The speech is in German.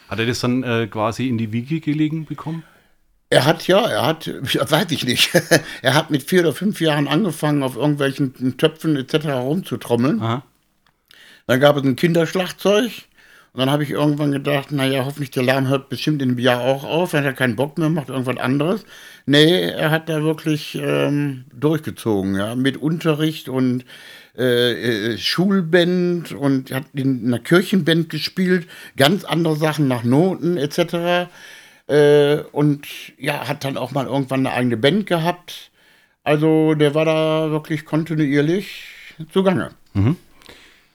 Hat er das dann quasi in die Wiege gelegen bekommen? Weiß ich nicht. Er hat mit 4 oder 5 Jahren angefangen, auf irgendwelchen Töpfen etc. rumzutrommeln. Aha. Dann gab es ein Kinderschlagzeug. Und dann habe ich irgendwann gedacht, naja, hoffentlich der Lärm hört bestimmt in einem Jahr auch auf. Dann hat er keinen Bock mehr, macht irgendwas anderes. Nee, er hat da wirklich durchgezogen, ja, mit Unterricht und Schulband und hat in einer Kirchenband gespielt, ganz andere Sachen nach Noten etc. Und ja, hat dann auch mal irgendwann eine eigene Band gehabt. Also der war da wirklich kontinuierlich zugange.